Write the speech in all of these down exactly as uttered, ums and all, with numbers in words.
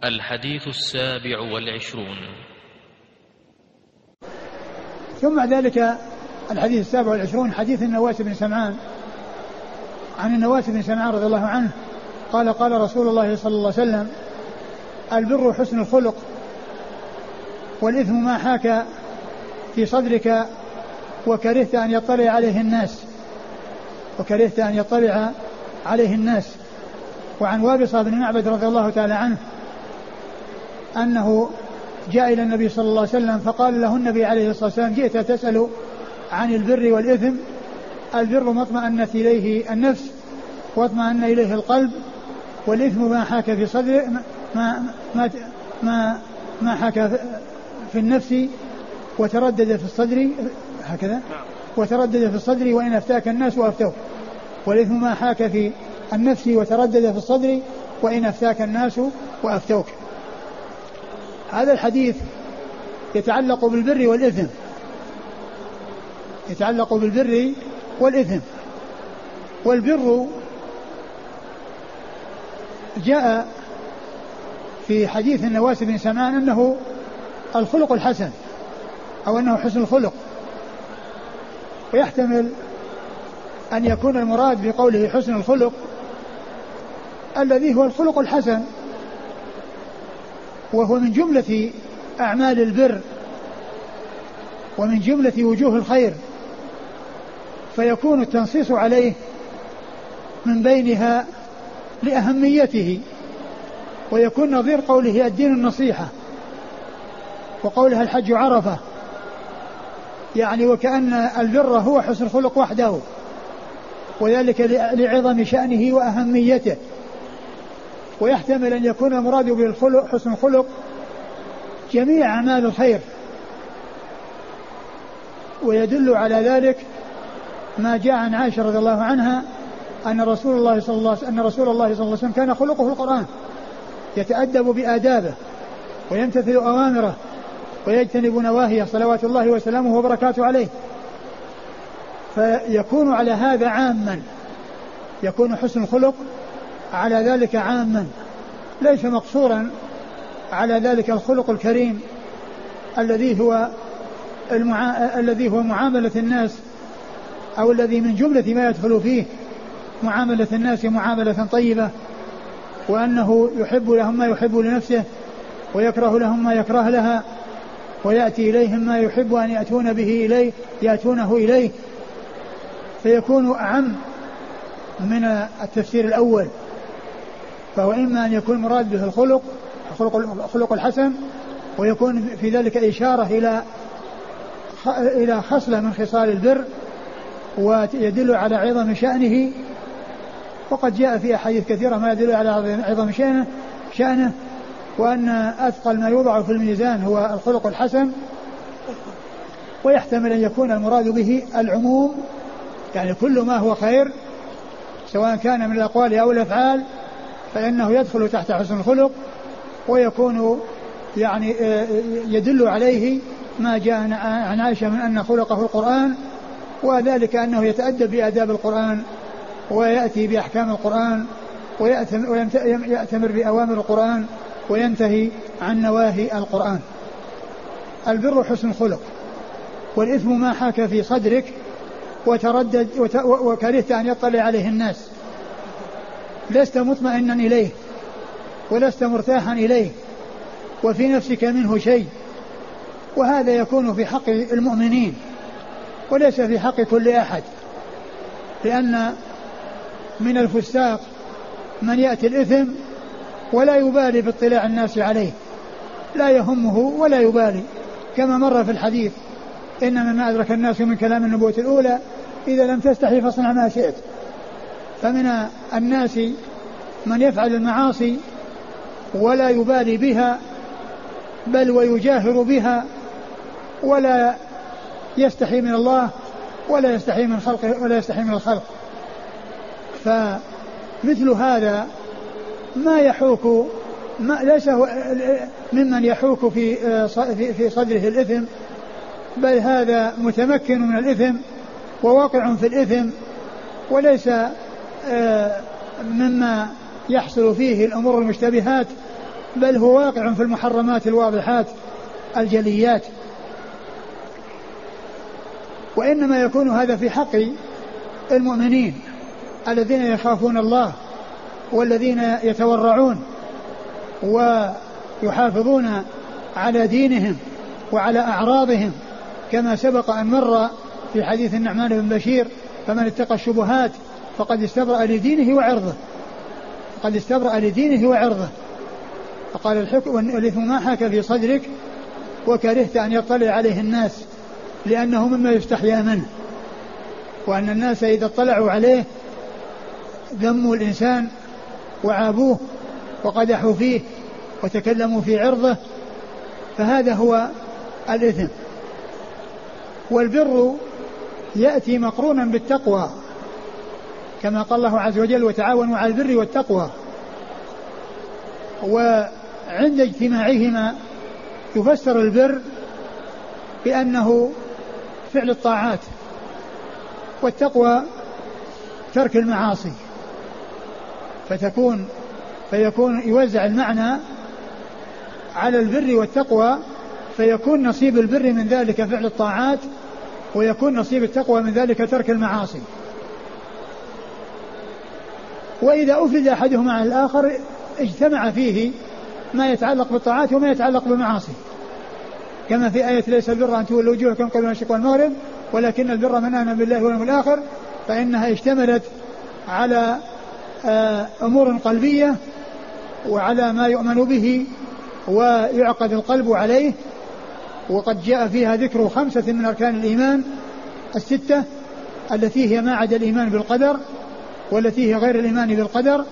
الحديث السابع والعشرون. ثم ذلك الحديث السابع والعشرون حديث النواس بن سمعان عن النواس بن سمعان رضي الله عنه قال قال رسول الله صلى الله عليه وسلم: البر حسن الخلق، والإثم ما حاك في صدرك وكرهت أن يطلع عليه الناس وكرهت أن يطلع عليه الناس. وعن وابصة بن معبد رضي الله تعالى عنه أنه جاء إلى النبي صلى الله عليه وسلم فقال له النبي عليه الصلاة والسلام: جئت تسأل عن البر والإثم، البر ما اطمأنت إليه النفس واطمأن إليه القلب، والإثم ما حاك في صدر ما ما ما, ما حاك في النفس وتردد في الصدر هكذا وتردد في الصدر وإن أفتاك الناس وأفتوك، والإثم ما حاك في النفس وتردد في الصدر وإن أفتاك الناس وأفتوك. هذا الحديث يتعلق بالبر والإثم يتعلق بالبر والإثم. والبر جاء في حديث النواس بن سمعان أنه الخلق الحسن أو أنه حسن الخلق، ويحتمل أن يكون المراد بقوله حسن الخلق الذي هو الخلق الحسن، وهو من جملة أعمال البر ومن جملة وجوه الخير، فيكون التنصيص عليه من بينها لأهميته، ويكون نظير قوله الدين النصيحة وقولها الحج عرفة، يعني وكأن البر هو حسن الخلق وحده، وذلك لعظم شأنه وأهميته. ويحتمل أن يكون المراد بالخلق حسن الخلق جميع أعمال الخير، ويدل على ذلك ما جاء عن عائشة رضي الله عنها أن رسول الله صلى الله أن رسول الله صلى الله عليه وسلم كان خلقه القرآن، يتأدب بآدابه ويمتثل أوامره ويجتنب نواهيه صلوات الله وسلامه وبركاته عليه. فيكون على هذا عاما، يكون حسن الخلق على ذلك عاما، ليس مقصورا على ذلك الخلق الكريم الذي هو المعا... الذي هو معاملة الناس، أو الذي من جملة ما يدخل فيه معاملة الناس معاملة طيبة، وأنه يحب لهم ما يحب لنفسه ويكره لهم ما يكره لها، ويأتي إليهم ما يحب أن يأتون به إليه يأتونه إليه، فيكون أعم من التفسير الأول. فهو إما أن يكون مراد به الخلق الخلق الحسن، ويكون في ذلك إشارة إلى إلى خصلة من خصال البر ويدل على عظم شأنه، وقد جاء في أحاديث كثيرة ما يدل على عظم شأنه, شأنه وأن أثقل ما يوضع في الميزان هو الخلق الحسن. ويحتمل أن يكون المراد به العموم، يعني كل ما هو خير سواء كان من الأقوال أو الأفعال فإنه يدخل تحت حسن الخلق، ويكون يعني يدل عليه ما جاء عن عائشة من أن خلقه القرآن، وذلك أنه يتأدب بآداب القرآن ويأتي بأحكام القرآن ويأتمر بأوامر القرآن وينتهي عن نواهي القرآن. البر حسن الخلق، والإثم ما حاك في صدرك وتردد وكرهت أن يطلع عليه الناس، لست مطمئنا إليه ولست مرتاحا إليه وفي نفسك منه شيء، وهذا يكون في حق المؤمنين وليس في حق كل أحد، لأن من الفساق من يأتي الإثم ولا يبالي باطلاع الناس عليه، لا يهمه ولا يبالي، كما مر في الحديث: إن مما أدرك الناس من كلام النبوة الأولى إذا لم تستحي فاصنع ما شئت. فمن الناس من يفعل المعاصي ولا يبالي بها، بل ويجاهر بها، ولا يستحي من الله ولا يستحي من خلقه ولا يستحي من الخلق. فمثل هذا ما يحوك ما ليس هو ممن يحوك في في صدره الإثم، بل هذا متمكن من الإثم وواقع في الإثم، وليس مما يحصل فيه الأمور المشتبهات بل هو واقع في المحرمات الواضحات الجليات. وإنما يكون هذا في حق المؤمنين الذين يخافون الله والذين يتورعون ويحافظون على دينهم وعلى أعراضهم، كما سبق أن مر في حديث النعمان بن بشير: فمن اتقى الشبهات فقد استبرأ لدينه وعرضه فقد استبرأ لدينه وعرضه فقال: الحكم والإثم ما حاك في صدرك وكرهت أن يطلع عليه الناس، لأنه مما يستحيا منه، وأن الناس إذا اطلعوا عليه ذموا الإنسان وعابوه وقدحوا فيه وتكلموا في عرضه، فهذا هو الإثم. والبر يأتي مقرونا بالتقوى، كما قال الله عز وجل: وتعاونوا على البر والتقوى. وعند اجتماعهما يفسر البر بأنه فعل الطاعات، والتقوى ترك المعاصي، فتكون فيكون يوزع المعنى على البر والتقوى، فيكون نصيب البر من ذلك فعل الطاعات، ويكون نصيب التقوى من ذلك ترك المعاصي. وإذا أفرد أحدهما عن الآخر اجتمع فيه ما يتعلق بالطاعات وما يتعلق بالمعاصي، كما في آية: ليس البر أن تولوا وجوهكم قبل المشرق والمغرب ولكن البر من آمن بالله واليوم الآخر، فإنها اشتملت على أمور قلبية وعلى ما يؤمن به ويعقد القلب عليه. وقد جاء فيها ذكر خمسة من أركان الإيمان الستة التي هي ما عدا الإيمان بالقدر، والتي هي غير الإيمان بالقدر.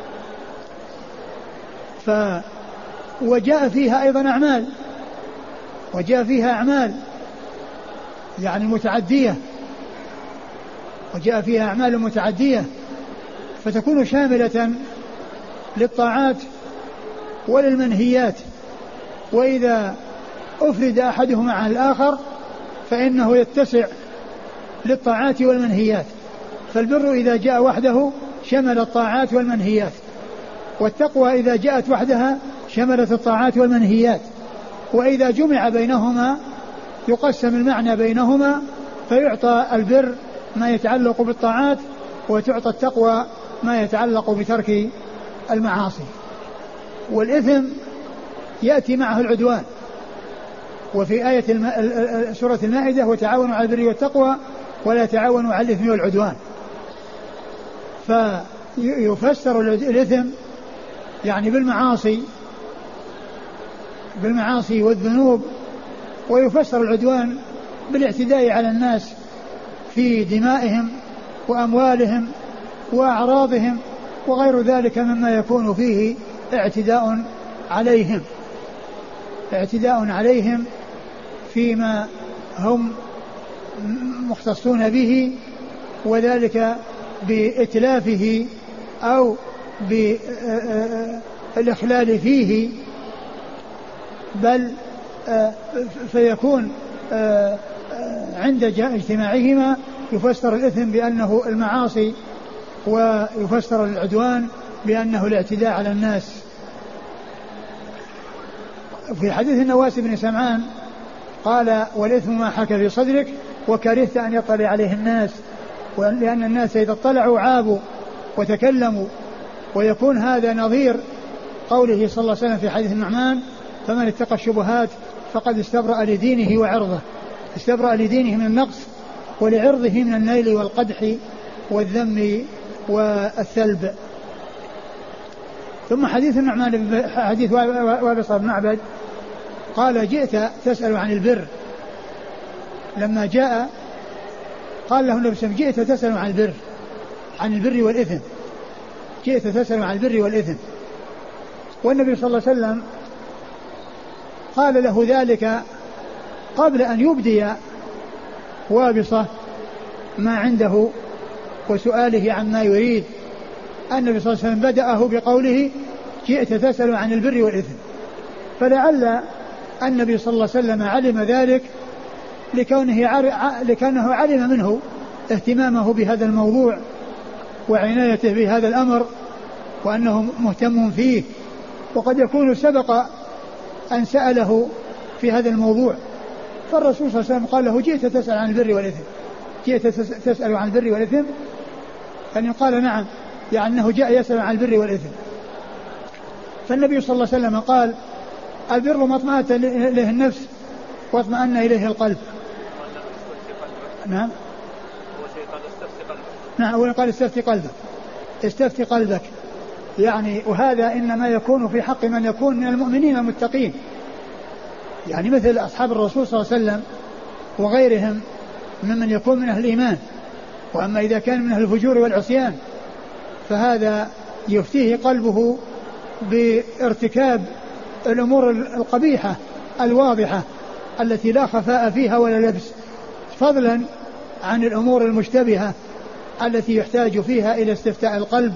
ف وجاء فيها أيضا أعمال وجاء فيها أعمال يعني متعدية وجاء فيها أعمال متعدية فتكون شاملة للطاعات وللمنهيات. وإذا أفرد أحدهما عن الآخر فإنه يتسع للطاعات والمنهيات. فالبر إذا جاء وحده شمل الطاعات والمنهيات، والتقوى إذا جاءت وحدها شملت الطاعات والمنهيات. وإذا جمع بينهما يقسم المعنى بينهما، فيعطى البر ما يتعلق بالطاعات، وتعطى التقوى ما يتعلق بترك المعاصي. والإثم يأتي معه العدوان، وفي آية الم... سورة المائدة: وتعاونوا على البر والتقوى ولا تعاونوا على الإثم والعدوان. فيفسر الإثم يعني بالمعاصي بالمعاصي والذنوب، ويفسر العدوان بالاعتداء على الناس في دمائهم وأموالهم وأعراضهم وغير ذلك مما يكون فيه اعتداء عليهم اعتداء عليهم فيما هم مختصون به، وذلك بإتلافه أو بالإخلال فيه، بل فيكون عند اجتماعهما يفسر الإثم بأنه المعاصي، ويفسر العدوان بأنه الاعتداء على الناس. في حديث النواس بن سمعان قال: والإثم ما حك في صدرك وكرهت أن يطلع عليه الناس، لأن الناس إذا اطلعوا عابوا وتكلموا. ويكون هذا نظير قوله صلى الله عليه وسلم في حديث النعمان: فمن اتقى الشبهات فقد استبرأ لدينه وعرضه، استبرأ لدينه من النقص ولعرضه من النيل والقدح والذم والثلب. ثم حديث النعمان حديث وابصة بن معبد قال: جئت تسأل عن البر، لما جاء قال له النبي صلى الله عليه وسلم: جئت تسأل عن البر عن البر والإثم جئت تسأل عن البر والإثم. والنبي صلى الله عليه وسلم قال له ذلك قبل أن يبدي وابصة ما عنده وسؤاله عما يريد. النبي صلى الله عليه وسلم بدأه بقوله: جئت تسأل عن البر والإثم، فلعل النبي صلى الله عليه وسلم علم ذلك لكونه, لكونه علم منه اهتمامه بهذا الموضوع وعنايته بهذا الأمر، وأنه مهتم فيه وقد يكون سبق أن سأله في هذا الموضوع، فالرسول صلى الله عليه وسلم قال له جئت تسأل عن البر والإثم، جئت تسأل عن البر والإثم، يعني قال نعم، يعني أنه جاء يسأل عن البر والإثم. فالنبي صلى الله عليه وسلم قال البر ما اطمأنت إليه النفس واطمأن إليه القلب. نعم نعم أولا قال استفتي قلبك، استفتي قلبك، يعني وهذا إنما يكون في حق من يكون من المؤمنين المتقين، يعني مثل أصحاب الرسول صلى الله عليه وسلم وغيرهم ممن يكون من أهل الإيمان. وأما إذا كان من أهل الفجور والعصيان فهذا يفتيه قلبه بارتكاب الأمور القبيحة الواضحة التي لا خفاء فيها ولا لبس، فضلا عن الأمور المشتبهة التي يحتاج فيها إلى استفتاء القلب،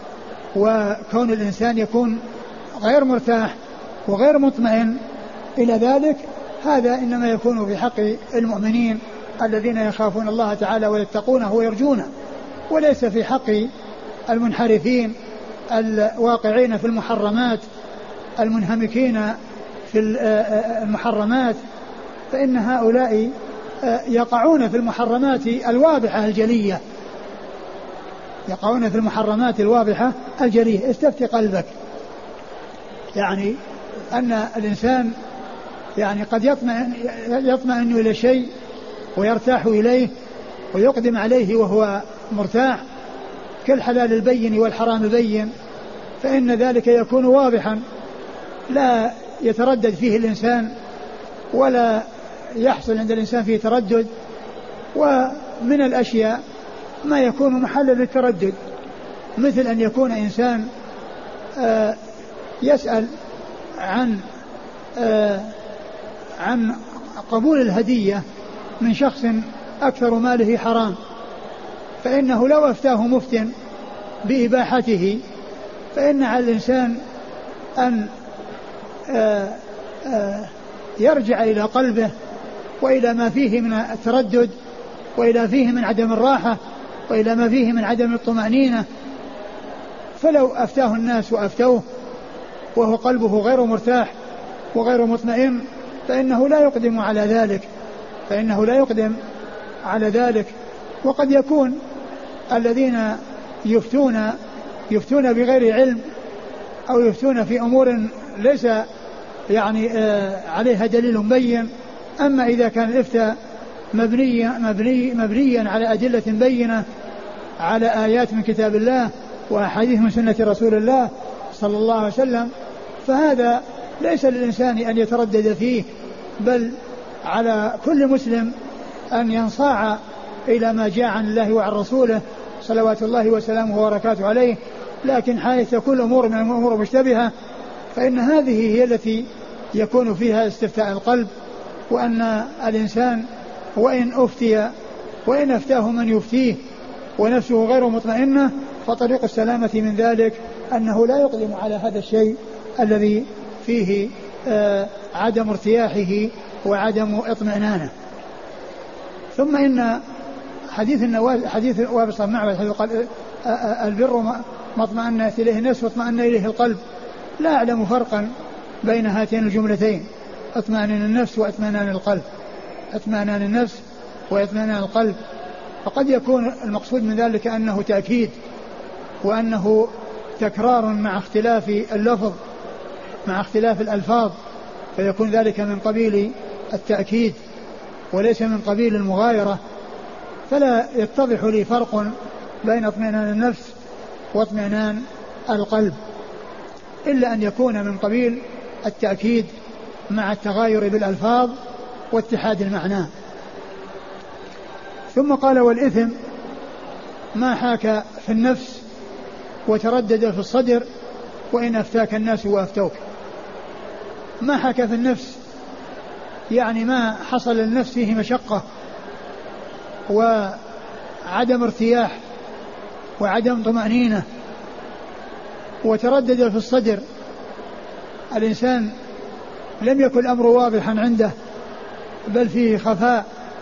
وكون الإنسان يكون غير مرتاح وغير مطمئن إلى ذلك، هذا إنما يكون في حق المؤمنين الذين يخافون الله تعالى ويتقونه ويرجونه، وليس في حق المنحرفين الواقعين في المحرمات المنهمكين في المحرمات، فإن هؤلاء يقعون في المحرمات الواضحة الجلية، يقعون في المحرمات الواضحة الجلية. استفتي قلبك، يعني أن الإنسان يعني قد يطمئن, يطمئن إلى شيء ويرتاح إليه ويقدم عليه وهو مرتاح كالحلال البين والحرام البين، فإن ذلك يكون واضحا لا يتردد فيه الإنسان ولا يحصل عند الإنسان فيه تردد. ومن الأشياء ما يكون محلا للتردد، مثل أن يكون إنسان آه يسأل عن آه عن قبول الهدية من شخص أكثر ماله حرام، فإنه لو أفتاه مفتن بإباحته فإن على الإنسان أن آآ آآ يرجع إلى قلبه وإلى ما فيه من التردد وإلى فيه من عدم الراحة وإلى ما فيه من عدم الطمأنينة. فلو أفتاه الناس وأفتوه وهو قلبه غير مرتاح وغير مطمئن فإنه لا يقدم على ذلك، فإنه لا يقدم على ذلك. وقد يكون الذين يفتون يفتون بغير علم أو يفتون في أمور ليس يعني آه عليها دليل مبين. أما إذا كان الإفتاء مبني مبني مبنيا على أدلة بينة، على آيات من كتاب الله وأحاديث من سنة رسول الله صلى الله عليه وسلم، فهذا ليس للإنسان أن يتردد فيه، بل على كل مسلم أن ينصاع إلى ما جاء عن الله وعن رسوله صلوات الله وسلامه وبركاته عليه. لكن حيث تكون أمور من الأمور مشتبهة فإن هذه هي التي يكون فيها استفتاء القلب، وأن الإنسان وإن أفتي وإن أفتاه من يفتيه ونفسه غير مطمئنة فطريق السلامة من ذلك أنه لا يقدم على هذا الشيء الذي فيه آه عدم ارتياحه وعدم اطمئنانه. ثم إن حديث النواس حديث وابص بن معبد قال البر ما اطمأنت إليه النفس واطمأن إليه القلب. لا أعلم فرقا بين هاتين الجملتين، اطمئنان النفس واطمئنان القلب، اطمئنان النفس واطمئنان القلب. فقد يكون المقصود من ذلك أنه تأكيد وأنه تكرار مع اختلاف اللفظ مع اختلاف الألفاظ، فيكون ذلك من قبيل التأكيد وليس من قبيل المغايرة. فلا يتضح لي فرق بين اطمئنان النفس واطمئنان القلب، إلا أن يكون من قبيل التأكيد مع التغاير بالألفاظ واتحاد المعنى. ثم قال والإثم ما حاك في النفس وتردد في الصدر وإن أفتاك الناس وأفتوك. ما حاك في النفس يعني ما حصل للنفس فيه مشقة وعدم ارتياح وعدم طمأنينة، وتردد في الصدر، الإنسان لم يكن الأمر واضحا عنده بل فيه خفاء،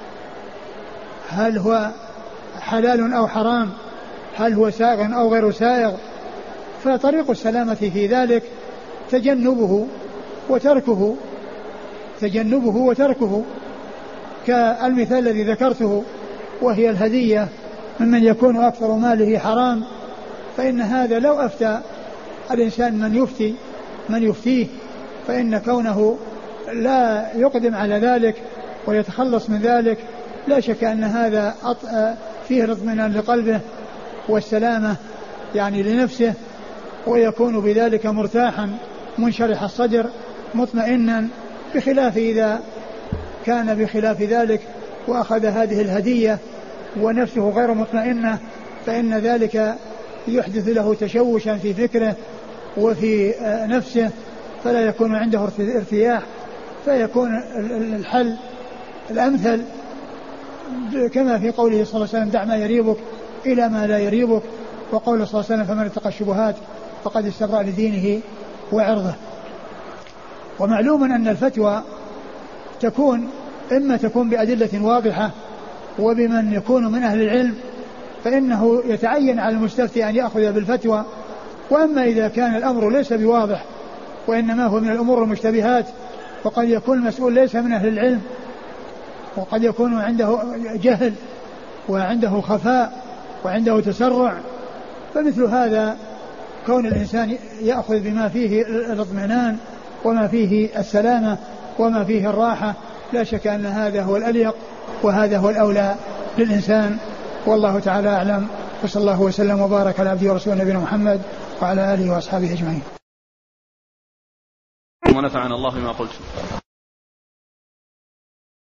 هل هو حلال أو حرام، هل هو سائغ أو غير سائغ. فطريق السلامة في ذلك تجنبه وتركه تجنبه وتركه كالمثال الذي ذكرته، وهي الهدية ممن يكون أكثر ماله حرام، فإن هذا لو أفتى الإنسان من يفتي من يفتيه فإن كونه لا يقدم على ذلك ويتخلص من ذلك لا شك أن هذا فيه الاطمئنان لقلبه والسلامة يعني لنفسه، ويكون بذلك مرتاحا منشرح الصدر مطمئنا، بخلاف إذا كان بخلاف ذلك وأخذ هذه الهدية ونفسه غير مطمئنة، فإن ذلك يحدث له تشوشا في فكره وفي نفسه، فلا يكون عنده ارتياح، فيكون الحل الأمثل كما في قوله صلى الله عليه وسلم: دع ما يريبك إلى ما لا يريبك، وقوله صلى الله عليه وسلم: فمن اتقى الشبهات فقد استبرأ لدينه وعرضه. ومعلوم أن الفتوى تكون إما تكون بأدلة واضحة وبمن يكون من أهل العلم فإنه يتعين على المستفتي أن يأخذ بالفتوى، وأما إذا كان الأمر ليس بواضح وإنما هو من الأمور المشتبهات وقد يكون المسؤول ليس من أهل العلم وقد يكون عنده جهل وعنده خفاء وعنده تسرع، فمثل هذا كون الإنسان يأخذ بما فيه الاطمئنان وما فيه السلامة وما فيه الراحة، لا شك أن هذا هو الأليق وهذا هو الأولى للإنسان، والله تعالى أعلم. وصلى الله وسلم وبارك على عبده ورسوله نبينا محمد وعلى آله وأصحابه أجمعين. ونفعنا الله بما قلت.